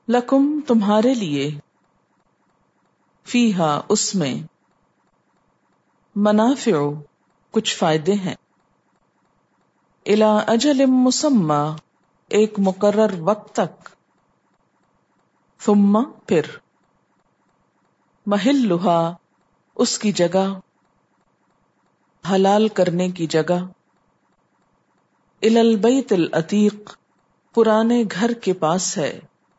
लकुम तुम्हारे लिए, फीहा उसमें, मनाफिउ कुछ फायदे हैं, इला अजलिम मुसम्मा एक मुकर्रर वक्त तक, थुम्मा फिर, महिल्लुहा उसकी जगह, हलाल करने की जगह, इलल बैतिल अतीक पुराने घर के पास है,